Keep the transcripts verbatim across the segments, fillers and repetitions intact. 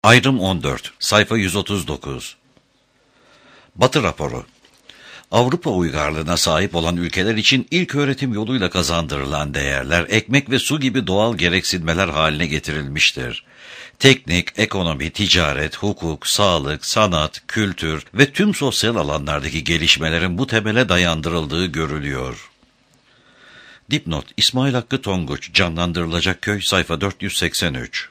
Ayrım on dört, sayfa yüz otuz dokuz. Batı raporu. Avrupa uygarlığına sahip olan ülkeler için ilk öğretim yoluyla kazandırılan değerler, ekmek ve su gibi doğal gereksinmeler haline getirilmiştir. Teknik, ekonomi, ticaret, hukuk, sağlık, sanat, kültür ve tüm sosyal alanlardaki gelişmelerin bu temele dayandırıldığı görülüyor. Dipnot: İsmail Hakkı Tonguç, Canlandırılacak Köy, sayfa dört yüz seksen üç.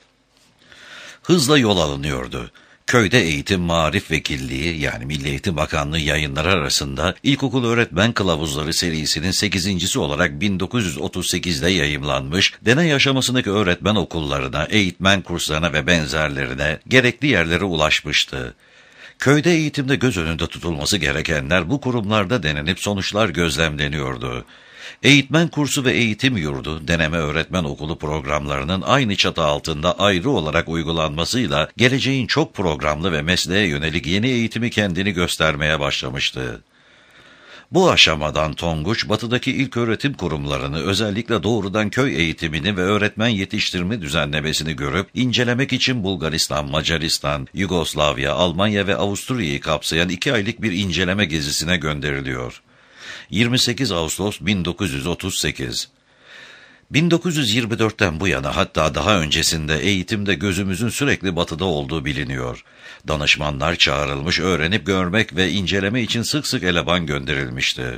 Hızla yol alınıyordu. Köyde eğitim, marif vekilliği yani Milli Eğitim Bakanlığı yayınları arasında İlkokul Öğretmen Kılavuzları serisinin sekizincisi olarak bin dokuz yüz otuz sekizde yayımlanmış, deney aşamasındaki öğretmen okullarına, eğitmen kurslarına ve benzerlerine gerekli yerlere ulaşmıştı. Köyde eğitimde göz önünde tutulması gerekenler bu kurumlarda denenip sonuçlar gözlemleniyordu. Eğitmen kursu ve eğitim yurdu, deneme öğretmen okulu programlarının aynı çatı altında ayrı olarak uygulanmasıyla geleceğin çok programlı ve mesleğe yönelik yeni eğitimi kendini göstermeye başlamıştı. Bu aşamadan Tonguç, batıdaki ilköğretim kurumlarını, özellikle doğrudan köy eğitimini ve öğretmen yetiştirme düzenlemesini görüp, incelemek için Bulgaristan, Macaristan, Yugoslavya, Almanya ve Avusturya'yı kapsayan iki aylık bir inceleme gezisine gönderiliyor. yirmi sekiz Ağustos bin dokuz yüz otuz sekiz. bin dokuz yüz yirmi dörtten bu yana, hatta daha öncesinde eğitimde gözümüzün sürekli batıda olduğu biliniyor. Danışmanlar çağrılmış, öğrenip görmek ve inceleme için sık sık eleman gönderilmişti.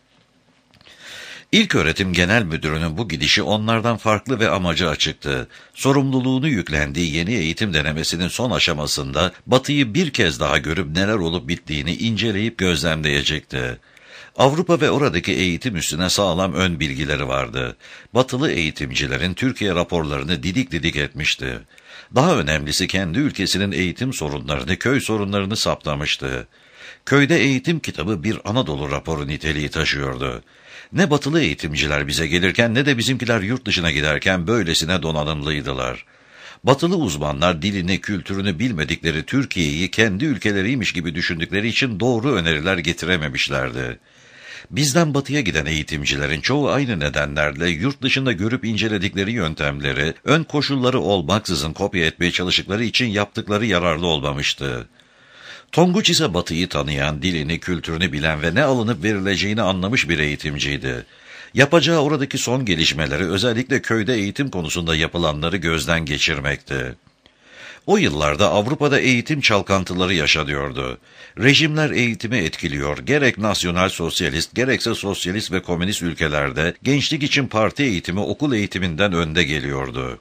İlköğretim Genel Müdürü'nün bu gidişi onlardan farklı ve amacı açıktı. Sorumluluğunu yüklendiği yeni eğitim denemesinin son aşamasında Batı'yı bir kez daha görüp neler olup bittiğini inceleyip gözlemleyecekti. Avrupa ve oradaki eğitim üstüne sağlam ön bilgileri vardı. Batılı eğitimcilerin Türkiye raporlarını didik didik etmişti. Daha önemlisi kendi ülkesinin eğitim sorunlarını, köy sorunlarını saptamıştı. Köyde eğitim kitabı bir Anadolu raporu niteliği taşıyordu. Ne batılı eğitimciler bize gelirken ne de bizimkiler yurt dışına giderken böylesine donanımlıydılar. Batılı uzmanlar dilini, kültürünü bilmedikleri Türkiye'yi kendi ülkeleriymiş gibi düşündükleri için doğru öneriler getirememişlerdi. Bizden batıya giden eğitimcilerin çoğu aynı nedenlerle yurt dışında görüp inceledikleri yöntemleri, ön koşulları olmaksızın kopya etmeye çalıştıkları için yaptıkları yararlı olmamıştı. Tonguç ise batıyı tanıyan, dilini, kültürünü bilen ve ne alınıp verileceğini anlamış bir eğitimciydi. Yapacağı oradaki son gelişmeleri, özellikle köyde eğitim konusunda yapılanları gözden geçirmekti. O yıllarda Avrupa'da eğitim çalkantıları yaşanıyordu. Rejimler eğitimi etkiliyor, gerek nasyonal sosyalist, gerekse sosyalist ve komünist ülkelerde gençlik için parti eğitimi okul eğitiminden önde geliyordu.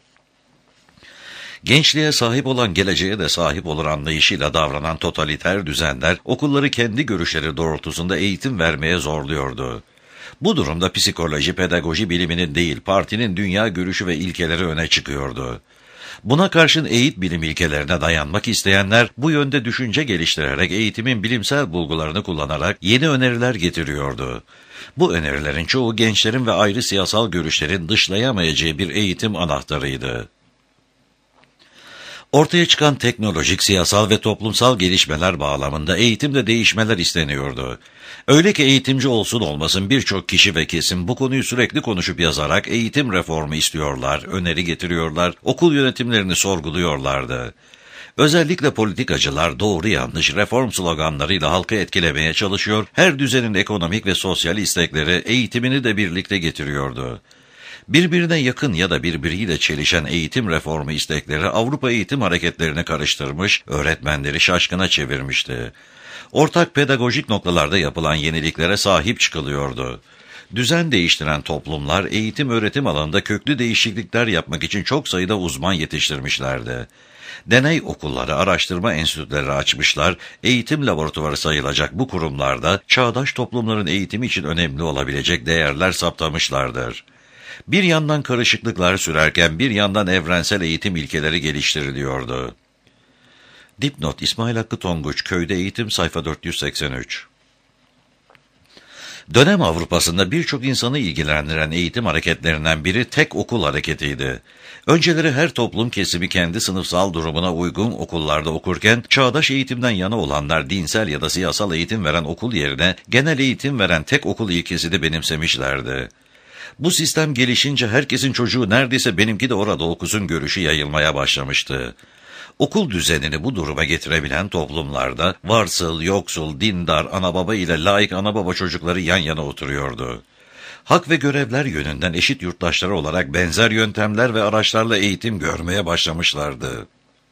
Gençliğe sahip olan geleceğe de sahip olur anlayışıyla davranan totaliter düzenler okulları kendi görüşleri doğrultusunda eğitim vermeye zorluyordu. Bu durumda psikoloji, pedagoji biliminin değil, partinin dünya görüşü ve ilkeleri öne çıkıyordu. Buna karşın eğit bilim ilkelerine dayanmak isteyenler bu yönde düşünce geliştirerek eğitimin bilimsel bulgularını kullanarak yeni öneriler getiriyordu. Bu önerilerin çoğu gençlerin ve ayrı siyasal görüşlerin dışlayamayacağı bir eğitim anahtarıydı. Ortaya çıkan teknolojik, siyasal ve toplumsal gelişmeler bağlamında eğitimde değişmeler isteniyordu. Öyle ki eğitimci olsun olmasın birçok kişi ve kesim bu konuyu sürekli konuşup yazarak eğitim reformu istiyorlar, öneri getiriyorlar, okul yönetimlerini sorguluyorlardı. Özellikle politikacılar doğru yanlış reform sloganlarıyla halkı etkilemeye çalışıyor, her düzenin ekonomik ve sosyal istekleri eğitimini de birlikte getiriyordu. Birbirine yakın ya da birbiriyle çelişen eğitim reformu istekleri Avrupa eğitim hareketlerini karıştırmış, öğretmenleri şaşkına çevirmişti. Ortak pedagojik noktalarda yapılan yeniliklere sahip çıkılıyordu. Düzen değiştiren toplumlar eğitim öğretim alanında köklü değişiklikler yapmak için çok sayıda uzman yetiştirmişlerdi. Deney okulları, araştırma enstitüleri açmışlar, eğitim laboratuvarı sayılacak bu kurumlarda çağdaş toplumların eğitimi için önemli olabilecek değerler saptamışlardır. Bir yandan karışıklıklar sürerken bir yandan evrensel eğitim ilkeleri geliştiriliyordu. Dipnot: İsmail Hakkı Tonguç, Köyde Eğitim, sayfa dört yüz seksen üç. Dönem Avrupa'sında birçok insanı ilgilendiren eğitim hareketlerinden biri tek okul hareketiydi. Önceleri her toplum kesimi kendi sınıfsal durumuna uygun okullarda okurken, çağdaş eğitimden yana olanlar dinsel ya da siyasal eğitim veren okul yerine genel eğitim veren tek okul ilkesini benimsemişlerdi. Bu sistem gelişince herkesin çocuğu neredeyse benimki de orada okusun görüşü yayılmaya başlamıştı. Okul düzenini bu duruma getirebilen toplumlarda varsıl, yoksul, dindar, ana baba ile laik ana baba çocukları yan yana oturuyordu. Hak ve görevler yönünden eşit yurttaşları olarak benzer yöntemler ve araçlarla eğitim görmeye başlamışlardı.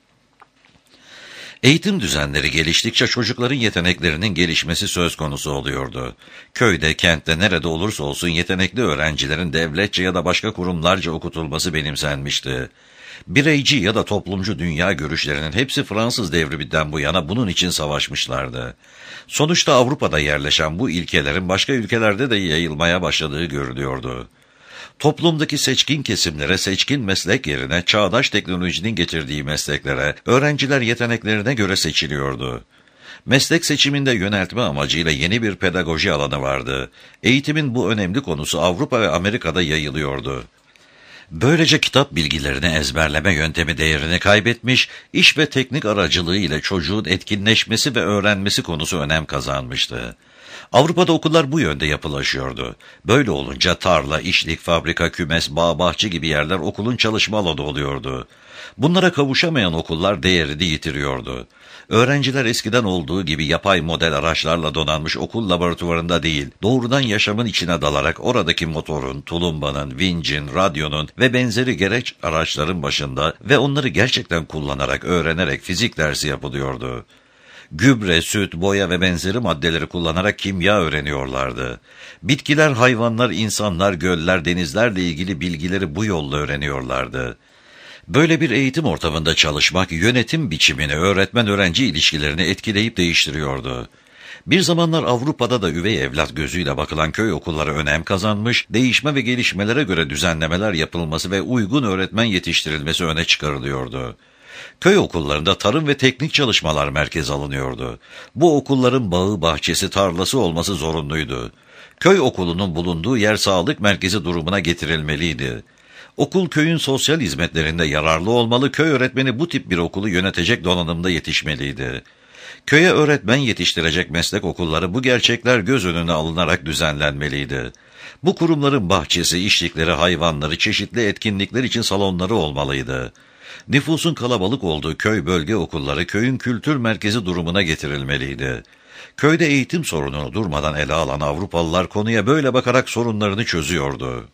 Eğitim düzenleri geliştikçe çocukların yeteneklerinin gelişmesi söz konusu oluyordu. Köyde, kentte, nerede olursa olsun yetenekli öğrencilerin devletçe ya da başka kurumlarca okutulması benimsenmişti. Bireyci ya da toplumcu dünya görüşlerinin hepsi Fransız devriminden bu yana bunun için savaşmışlardı. Sonuçta Avrupa'da yerleşen bu ilkelerin başka ülkelerde de yayılmaya başladığı görülüyordu. Toplumdaki seçkin kesimlere seçkin meslek yerine çağdaş teknolojinin getirdiği mesleklere öğrenciler yeteneklerine göre seçiliyordu. Meslek seçiminde yöneltme amacıyla yeni bir pedagoji alanı vardı. Eğitimin bu önemli konusu Avrupa ve Amerika'da yayılıyordu. Böylece kitap bilgilerini ezberleme yöntemi değerini kaybetmiş, iş ve teknik aracılığı ile çocuğun etkinleşmesi ve öğrenmesi konusu önem kazanmıştı. Avrupa'da okullar bu yönde yapılaşıyordu. Böyle olunca tarla, işlik, fabrika, kümes, bağ, bahçe gibi yerler okulun çalışma alanı oluyordu. Bunlara kavuşamayan okullar değerini yitiriyordu. Öğrenciler eskiden olduğu gibi yapay model araçlarla donanmış okul laboratuvarında değil, doğrudan yaşamın içine dalarak oradaki motorun, tulumbanın, vincin, radyonun ve benzeri gereç araçların başında ve onları gerçekten kullanarak, öğrenerek fizik dersi yapılıyordu. Gübre, süt, boya ve benzeri maddeleri kullanarak kimya öğreniyorlardı. Bitkiler, hayvanlar, insanlar, göller, denizlerle ilgili bilgileri bu yolla öğreniyorlardı. Böyle bir eğitim ortamında çalışmak, yönetim biçimini, öğretmen-öğrenci ilişkilerini etkileyip değiştiriyordu. Bir zamanlar Avrupa'da da üvey evlat gözüyle bakılan köy okulları önem kazanmış, değişme ve gelişmelere göre düzenlemeler yapılması ve uygun öğretmen yetiştirilmesi öne çıkarılıyordu. Köy okullarında tarım ve teknik çalışmalar merkeze alınıyordu. Bu okulların bağı, bahçesi, tarlası olması zorunluydu. Köy okulunun bulunduğu yer sağlık merkezi durumuna getirilmeliydi. Okul köyün sosyal hizmetlerinde yararlı olmalı, köy öğretmeni bu tip bir okulu yönetecek donanımda yetişmeliydi. Köye öğretmen yetiştirecek meslek okulları bu gerçekler göz önüne alınarak düzenlenmeliydi. Bu kurumların bahçesi, işlikleri, hayvanları, çeşitli etkinlikler için salonları olmalıydı. Nüfusun kalabalık olduğu köy bölge okulları köyün kültür merkezi durumuna getirilmeliydi. Köyde eğitim sorununu durmadan ele alan Avrupalılar konuya böyle bakarak sorunlarını çözüyordu.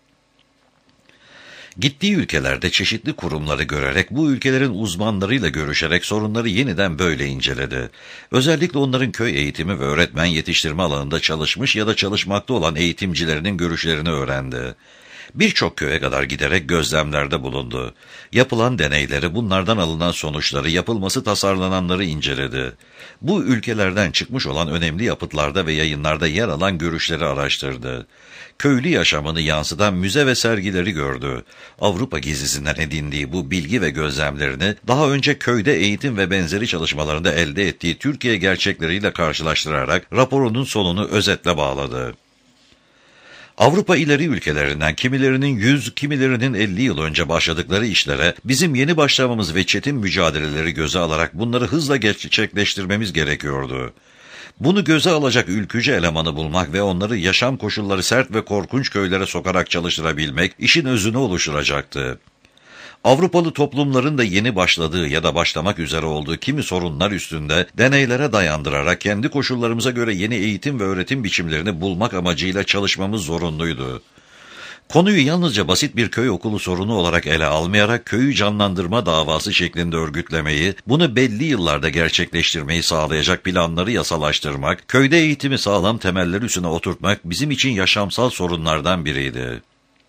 Gittiği ülkelerde çeşitli kurumları görerek, bu ülkelerin uzmanlarıyla görüşerek sorunları yeniden böyle inceledi. Özellikle onların köy eğitimi ve öğretmen yetiştirme alanında çalışmış ya da çalışmakta olan eğitimcilerinin görüşlerini öğrendi. Birçok köye kadar giderek gözlemlerde bulundu. Yapılan deneyleri, bunlardan alınan sonuçları, yapılması tasarlananları inceledi. Bu ülkelerden çıkmış olan önemli yapıtlarda ve yayınlarda yer alan görüşleri araştırdı. Köylü yaşamını yansıtan müze ve sergileri gördü. Avrupa gezisinden edindiği bu bilgi ve gözlemlerini daha önce köyde eğitim ve benzeri çalışmalarında elde ettiği Türkiye gerçekleriyle karşılaştırarak raporunun sonunu özetle bağladı. Avrupa ileri ülkelerinden kimilerinin yüz, kimilerinin elli yıl önce başladıkları işlere bizim yeni başlamamız ve çetin mücadeleleri göze alarak bunları hızla gerçekleştirmemiz gerekiyordu. Bunu göze alacak ülkücü elemanı bulmak ve onları yaşam koşulları sert ve korkunç köylere sokarak çalıştırabilmek işin özünü oluşturacaktı. Avrupalı toplumların da yeni başladığı ya da başlamak üzere olduğu kimi sorunlar üstünde deneylere dayandırarak kendi koşullarımıza göre yeni eğitim ve öğretim biçimlerini bulmak amacıyla çalışmamız zorunluydu. Konuyu yalnızca basit bir köy okulu sorunu olarak ele almayarak köyü canlandırma davası şeklinde örgütlemeyi, bunu belli yıllarda gerçekleştirmeyi sağlayacak planları yasalaştırmak, köyde eğitimi sağlam temeller üstüne oturtmak bizim için yaşamsal sorunlardan biriydi.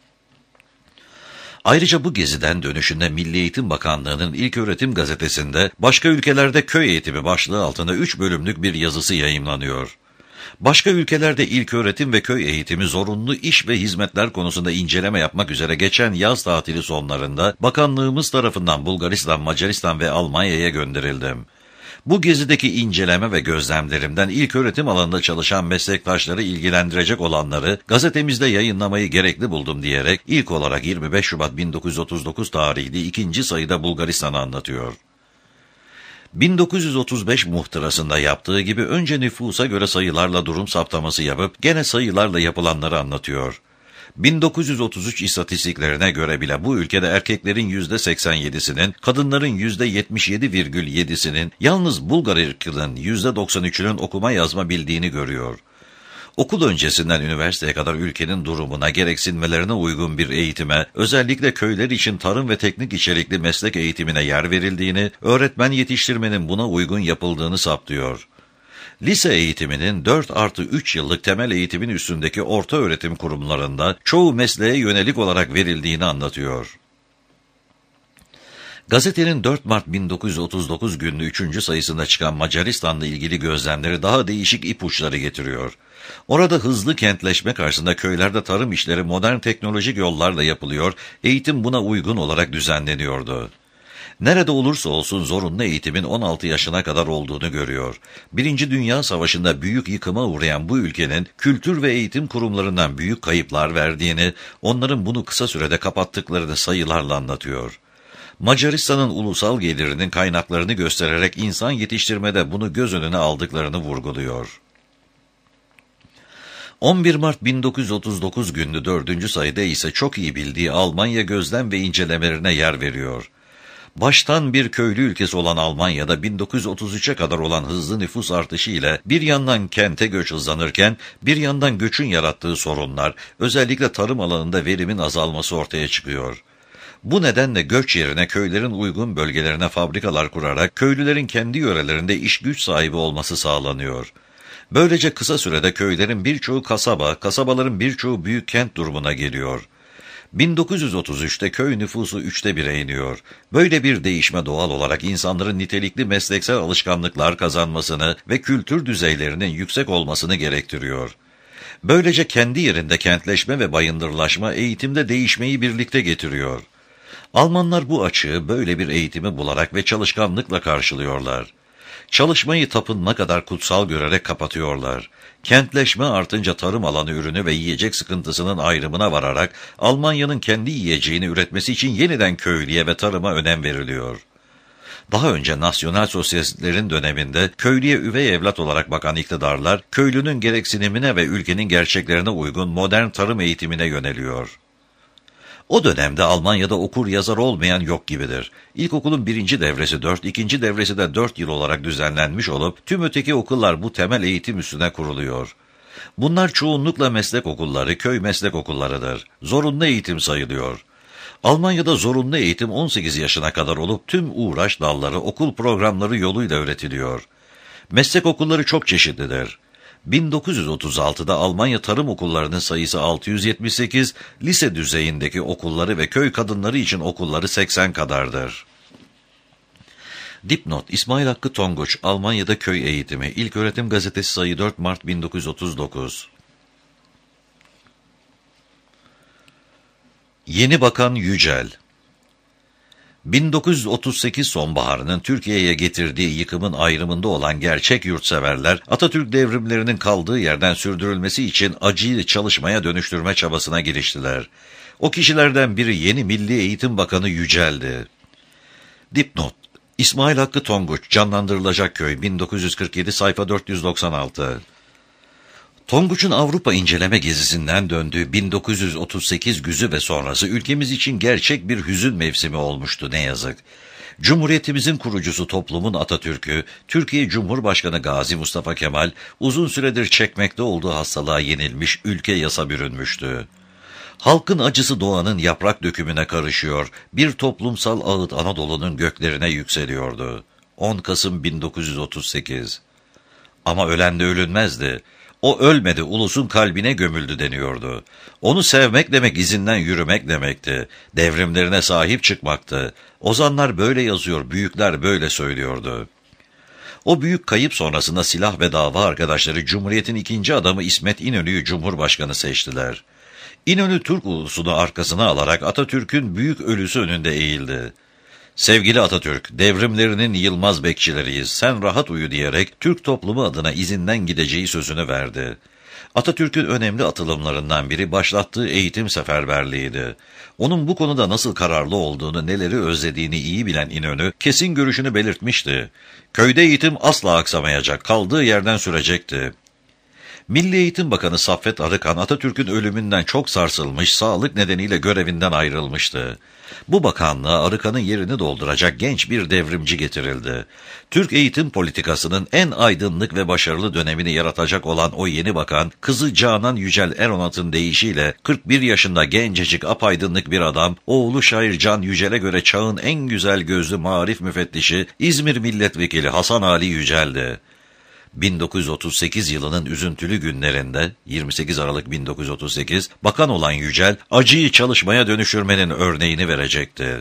Ayrıca bu geziden dönüşünde Milli Eğitim Bakanlığı'nın İlköğretim Gazetesi'nde başka ülkelerde köy eğitimi başlığı altında üç bölümlük bir yazısı yayımlanıyor. Başka ülkelerde ilköğretim ve köy eğitimi zorunlu iş ve hizmetler konusunda inceleme yapmak üzere geçen yaz tatili sonlarında bakanlığımız tarafından Bulgaristan, Macaristan ve Almanya'ya gönderildim. Bu gezideki inceleme ve gözlemlerimden ilköğretim alanında çalışan meslektaşları ilgilendirecek olanları gazetemizde yayınlamayı gerekli buldum diyerek ilk olarak yirmi beş Şubat bin dokuz yüz otuz dokuz tarihli ikinci sayıda Bulgaristan'ı anlatıyor. bin dokuz yüz otuz beş muhtırasında yaptığı gibi önce nüfusa göre sayılarla durum saptaması yapıp gene sayılarla yapılanları anlatıyor. bin dokuz yüz otuz üç istatistiklerine göre bile bu ülkede erkeklerin yüzde seksen yedisinin, kadınların yüzde yetmiş yedi virgül yedisinin, yalnız Bulgar ırkının yüzde doksan üçünün okuma yazma bildiğini görüyor. Okul öncesinden üniversiteye kadar ülkenin durumuna, gereksinmelerine uygun bir eğitime, özellikle köyler için tarım ve teknik içerikli meslek eğitimine yer verildiğini, öğretmen yetiştirmenin buna uygun yapıldığını saptıyor. Lise eğitiminin dört artı üç yıllık temel eğitimin üstündeki orta öğretim kurumlarında çoğu mesleğe yönelik olarak verildiğini anlatıyor. Gazetenin dört Mart bin dokuz yüz otuz dokuz günlü üçüncü sayısında çıkan Macaristan'la ilgili gözlemleri daha değişik ipuçları getiriyor. Orada hızlı kentleşme karşısında köylerde tarım işleri modern teknolojik yollarla yapılıyor, eğitim buna uygun olarak düzenleniyordu. Nerede olursa olsun zorunlu eğitimin on altı yaşına kadar olduğunu görüyor. Birinci Dünya Savaşı'nda büyük yıkıma uğrayan bu ülkenin kültür ve eğitim kurumlarından büyük kayıplar verdiğini, onların bunu kısa sürede kapattıklarını sayılarla anlatıyor. Macaristan'ın ulusal gelirinin kaynaklarını göstererek insan yetiştirmede bunu göz önüne aldıklarını vurguluyor. on bir Mart bin dokuz yüz otuz dokuz günlü dördüncü sayıda ise çok iyi bildiği Almanya gözlem ve incelemelerine yer veriyor. Baştan bir köylü ülkesi olan Almanya'da bin dokuz yüz otuz üçe kadar olan hızlı nüfus artışı ile bir yandan kente göç hızlanırken bir yandan göçün yarattığı sorunlar, özellikle tarım alanında verimin azalması ortaya çıkıyor. Bu nedenle göç yerine köylerin uygun bölgelerine fabrikalar kurarak köylülerin kendi yörelerinde iş güç sahibi olması sağlanıyor. Böylece kısa sürede köylerin birçoğu kasaba, kasabaların birçoğu büyük kent durumuna geliyor. bin dokuz yüz otuz üçte köy nüfusu üçte bire iniyor. Böyle bir değişme doğal olarak insanların nitelikli mesleksel alışkanlıklar kazanmasını ve kültür düzeylerinin yüksek olmasını gerektiriyor. Böylece kendi yerinde kentleşme ve bayındırlaşma eğitimde değişmeyi birlikte getiriyor. Almanlar bu açığı böyle bir eğitimi bularak ve çalışkanlıkla karşılıyorlar. Çalışmayı tapınma kadar kutsal görerek kapatıyorlar. Kentleşme artınca tarım alanı ürünü ve yiyecek sıkıntısının ayrımına vararak Almanya'nın kendi yiyeceğini üretmesi için yeniden köylüye ve tarıma önem veriliyor. Daha önce nasyonal sosyalistlerin döneminde köylüye üvey evlat olarak bakan iktidarlar, köylünün gereksinimine ve ülkenin gerçeklerine uygun modern tarım eğitimine yöneliyor. O dönemde Almanya'da okur yazar olmayan yok gibidir. İlkokulun birinci devresi dört, ikinci devresi de dört yıl olarak düzenlenmiş olup tüm öteki okullar bu temel eğitim üstüne kuruluyor. Bunlar çoğunlukla meslek okulları, köy meslek okullarıdır. Zorunlu eğitim sayılıyor. Almanya'da zorunlu eğitim on sekiz yaşına kadar olup tüm uğraş dalları okul programları yoluyla öğretiliyor. Meslek okulları çok çeşitlidir. bin dokuz yüz otuz altıda Almanya tarım okullarının sayısı altı yüz yetmiş sekiz, lise düzeyindeki okulları ve köy kadınları için okulları seksen kadardır. Dipnot: İsmail Hakkı Tonguç, Almanya'da Köy Eğitimi, İlköğretim Gazetesi sayı dört Mart bin dokuz yüz otuz dokuz. Yeni Bakan Yücel. bin dokuz yüz otuz sekiz sonbaharının Türkiye'ye getirdiği yıkımın ayrımında olan gerçek yurtseverler, Atatürk devrimlerinin kaldığı yerden sürdürülmesi için acıyı çalışmaya dönüştürme çabasına giriştiler. O kişilerden biri yeni Milli Eğitim Bakanı Yücel'di. Dipnot: İsmail Hakkı Tonguç, Canlandırılacak Köy, bin dokuz yüz kırk yedi, sayfa dört yüz doksan altı. Tonguç'un Avrupa inceleme gezisinden döndüğü bin dokuz yüz otuz sekiz güzü ve sonrası ülkemiz için gerçek bir hüzün mevsimi olmuştu ne yazık. Cumhuriyetimizin kurucusu toplumun Atatürk'ü, Türkiye Cumhurbaşkanı Gazi Mustafa Kemal, uzun süredir çekmekte olduğu hastalığa yenilmiş, ülke yasa bürünmüştü. Halkın acısı doğanın yaprak dökümüne karışıyor, bir toplumsal ağıt Anadolu'nun göklerine yükseliyordu. on Kasım bin dokuz yüz otuz sekiz. Ama ölen de ölünmezdi. O ölmedi, ulusun kalbine gömüldü deniyordu. Onu sevmek demek izinden yürümek demekti. Devrimlerine sahip çıkmaktı. Ozanlar böyle yazıyor, büyükler böyle söylüyordu. O büyük kayıp sonrasında silah ve dava arkadaşları Cumhuriyet'in ikinci adamı İsmet İnönü'yü Cumhurbaşkanı seçtiler. İnönü Türk ulusunu arkasına alarak Atatürk'ün büyük ölüsü önünde eğildi. Sevgili Atatürk, devrimlerinin yılmaz bekçileriyiz, sen rahat uyu diyerek Türk toplumu adına izinden gideceği sözünü verdi. Atatürk'ün önemli atılımlarından biri başlattığı eğitim seferberliğiydi. Onun bu konuda nasıl kararlı olduğunu, neleri özlediğini iyi bilen İnönü, kesin görüşünü belirtmişti. Köyde eğitim asla aksamayacak, kaldığı yerden sürecekti. Milli Eğitim Bakanı Saffet Arıkan, Atatürk'ün ölümünden çok sarsılmış, sağlık nedeniyle görevinden ayrılmıştı. Bu bakanlığa Arıkan'ın yerini dolduracak genç bir devrimci getirildi. Türk eğitim politikasının en aydınlık ve başarılı dönemini yaratacak olan o yeni bakan, kızı Canan Yücel Eronat'ın deyişiyle kırk bir yaşında gencecik apaydınlık bir adam, oğlu şair Can Yücel'e göre çağın en güzel gözlü marif müfettişi İzmir Milletvekili Hasan Ali Yücel'di. bin dokuz yüz otuz sekiz yılının üzüntülü günlerinde, yirmi sekiz Aralık bin dokuz yüz otuz sekiz, bakan olan Yücel, acıyı çalışmaya dönüştürmenin örneğini verecekti.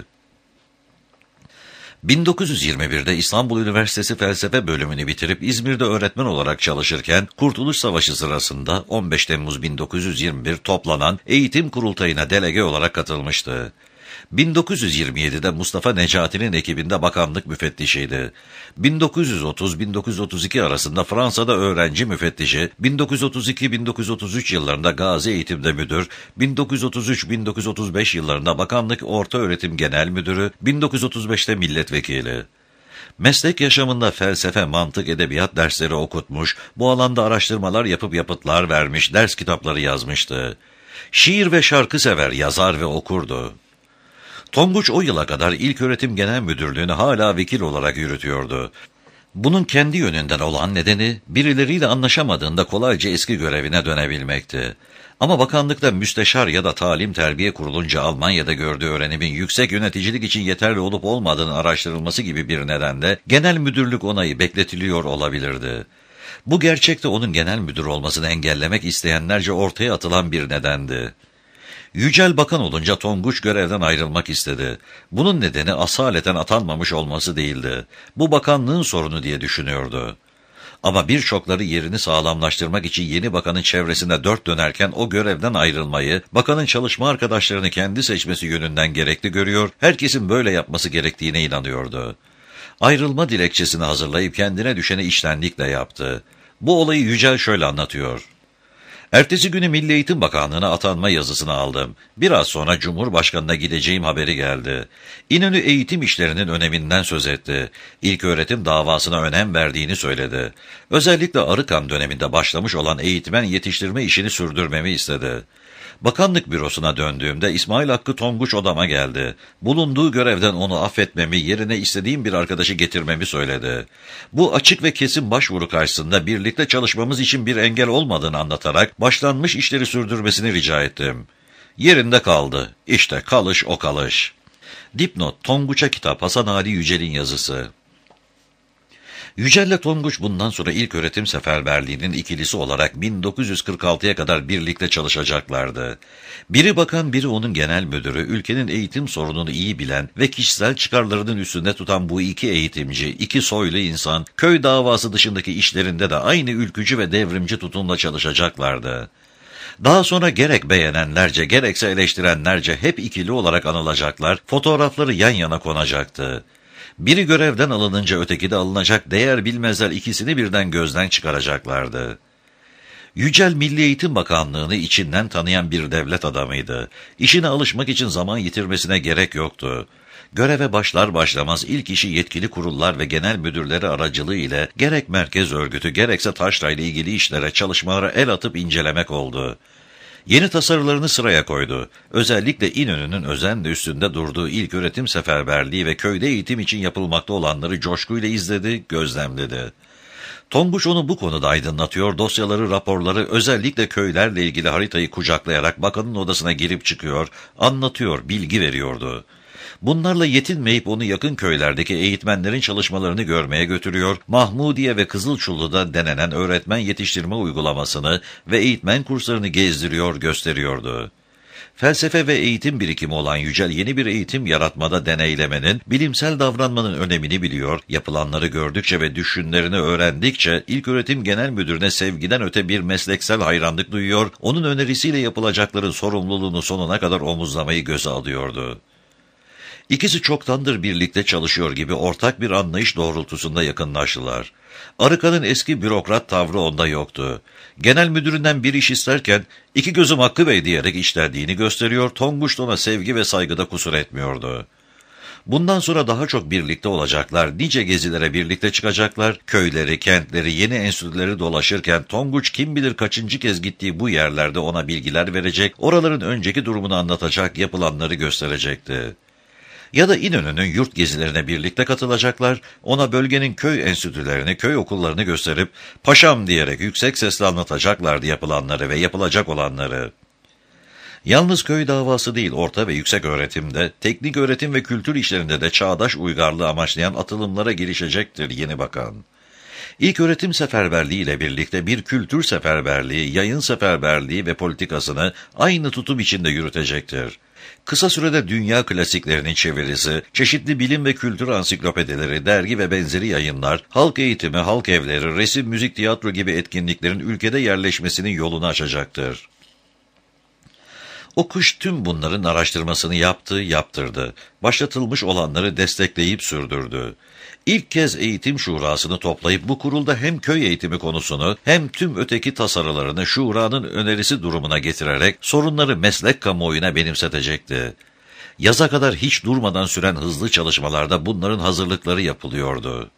bin dokuz yüz yirmi birde İstanbul Üniversitesi Felsefe bölümünü bitirip İzmir'de öğretmen olarak çalışırken, Kurtuluş Savaşı sırasında on beş Temmuz bin dokuz yüz yirmi bir toplanan eğitim kurultayına delege olarak katılmıştı. bin dokuz yüz yirmi yedide Mustafa Necati'nin ekibinde bakanlık müfettişiydi. bin dokuz yüz otuz bin dokuz yüz otuz iki arasında Fransa'da öğrenci müfettişi, bin dokuz yüz otuz iki bin dokuz yüz otuz üç yıllarında Gazi Eğitim'de müdür, bin dokuz yüz otuz üç bin dokuz yüz otuz beş yıllarında Bakanlık Ortaöğretim Genel Müdürü, bin dokuz yüz otuz beşte milletvekili. Meslek yaşamında felsefe, mantık, edebiyat dersleri okutmuş, bu alanda araştırmalar yapıp yapıtlar vermiş, ders kitapları yazmıştı. Şiir ve şarkı sever, yazar ve okurdu. Tonguç o yıla kadar İlköğretim Genel Müdürlüğü'nü hala vekil olarak yürütüyordu. Bunun kendi yönünden olan nedeni, birileriyle anlaşamadığında kolayca eski görevine dönebilmekti. Ama bakanlıkta müsteşar ya da talim terbiye kurulunca Almanya'da gördüğü öğrenimin yüksek yöneticilik için yeterli olup olmadığını araştırılması gibi bir nedenle genel müdürlük onayı bekletiliyor olabilirdi. Bu gerçekte onun genel müdür olmasını engellemek isteyenlerce ortaya atılan bir nedendi. Yücel bakan olunca Tonguç görevden ayrılmak istedi. Bunun nedeni asaleten atanmamış olması değildi. Bu bakanlığın sorunu diye düşünüyordu. Ama birçokları yerini sağlamlaştırmak için yeni bakanın çevresinde dört dönerken o görevden ayrılmayı, bakanın çalışma arkadaşlarını kendi seçmesi yönünden gerekli görüyor, herkesin böyle yapması gerektiğine inanıyordu. Ayrılma dilekçesini hazırlayıp kendine düşeni içtenlikle yaptı. Bu olayı Yücel şöyle anlatıyor. Ertesi günü Milli Eğitim Bakanlığı'na atanma yazısını aldım. Biraz sonra Cumhurbaşkanı'na gideceğim haberi geldi. İnönü eğitim işlerinin öneminden söz etti. İlköğretim davasına önem verdiğini söyledi. Özellikle Arıkan döneminde başlamış olan eğitmen yetiştirme işini sürdürmemi istedi. Bakanlık bürosuna döndüğümde İsmail Hakkı Tonguç odama geldi. Bulunduğu görevden onu affetmemi, yerine istediğim bir arkadaşı getirmemi söyledi. Bu açık ve kesin başvuru karşısında birlikte çalışmamız için bir engel olmadığını anlatarak başlanmış işleri sürdürmesini rica ettim. Yerinde kaldı. İşte kalış o kalış. Dipnot: Tonguç'a kitap, Hasan Ali Yücel'in yazısı. Yücel'le Tonguç bundan sonra İlköğretim Seferberliği'nin ikilisi olarak bin dokuz yüz kırk altıya kadar birlikte çalışacaklardı. Biri bakan, biri onun genel müdürü, ülkenin eğitim sorununu iyi bilen ve kişisel çıkarlarının üstünde tutan bu iki eğitimci, iki soylu insan, köy davası dışındaki işlerinde de aynı ülkücü ve devrimci tutumla çalışacaklardı. Daha sonra gerek beğenenlerce, gerekse eleştirenlerce hep ikili olarak anılacaklar, fotoğrafları yan yana konacaktı. Biri görevden alınınca öteki de alınacak, değer bilmezler ikisini birden gözden çıkaracaklardı. Yücel, Milli Eğitim Bakanlığı'nı içinden tanıyan bir devlet adamıydı. İşine alışmak için zaman yitirmesine gerek yoktu. Göreve başlar başlamaz ilk işi yetkili kurullar ve genel müdürleri aracılığı ile gerek merkez örgütü gerekse taşra ile ilgili işlere, çalışmalara el atıp incelemek oldu. Yeni tasarılarını sıraya koydu. Özellikle İnönü'nün özenle üstünde durduğu İlköğretim Seferberliği ve köyde eğitim için yapılmakta olanları coşkuyla izledi, gözlemledi. Tonguç onu bu konuda aydınlatıyor, dosyaları, raporları, özellikle köylerle ilgili haritayı kucaklayarak bakanın odasına girip çıkıyor, anlatıyor, bilgi veriyordu. Bunlarla yetinmeyip onu yakın köylerdeki eğitmenlerin çalışmalarını görmeye götürüyor, Mahmudiye ve Kızılçullu'da denenen öğretmen yetiştirme uygulamasını ve eğitmen kurslarını gezdiriyor, gösteriyordu. Felsefe ve eğitim birikimi olan Yücel, yeni bir eğitim yaratmada deneylemenin, bilimsel davranmanın önemini biliyor, yapılanları gördükçe ve düşünlerini öğrendikçe İlköğretim Genel Müdürü'ne sevgiden öte bir mesleksel hayranlık duyuyor, onun önerisiyle yapılacakların sorumluluğunu sonuna kadar omuzlamayı göze alıyordu. İkisi çoktandır birlikte çalışıyor gibi ortak bir anlayış doğrultusunda yakınlaştılar. Arıkan'ın eski bürokrat tavrı onda yoktu. Genel müdüründen bir iş isterken, iki gözüm Hakkı Bey diyerek işlendiğini gösteriyor, Tonguç ona sevgi ve saygıda kusur etmiyordu. Bundan sonra daha çok birlikte olacaklar, nice gezilere birlikte çıkacaklar, köyleri, kentleri, yeni enstitüleri dolaşırken Tonguç kim bilir kaçıncı kez gittiği bu yerlerde ona bilgiler verecek, oraların önceki durumunu anlatacak, yapılanları gösterecekti. Ya da İnönü'nün yurt gezilerine birlikte katılacaklar, ona bölgenin köy enstitülerini, köy okullarını gösterip paşam diyerek yüksek sesle anlatacaklardı yapılanları ve yapılacak olanları. Yalnız köy davası değil, orta ve yüksek öğretimde, teknik öğretim ve kültür işlerinde de çağdaş uygarlığı amaçlayan atılımlara girişecektir yeni bakan. İlk öğretim seferberliği ile birlikte bir kültür seferberliği, yayın seferberliği ve politikasını aynı tutum içinde yürütecektir. Kısa sürede dünya klasiklerinin çevirisi, çeşitli bilim ve kültür ansiklopedileri, dergi ve benzeri yayınlar, halk eğitimi, halk evleri, resim, müzik, tiyatro gibi etkinliklerin ülkede yerleşmesinin yolunu açacaktır. O kış tüm bunların araştırmasını yaptı, yaptırdı. Başlatılmış olanları destekleyip sürdürdü. İlk kez eğitim şurasını toplayıp bu kurulda hem köy eğitimi konusunu hem tüm öteki tasarılarını şuranın önerisi durumuna getirerek sorunları meslek kamuoyuna benimsetecekti. Yaza kadar hiç durmadan süren hızlı çalışmalarda bunların hazırlıkları yapılıyordu.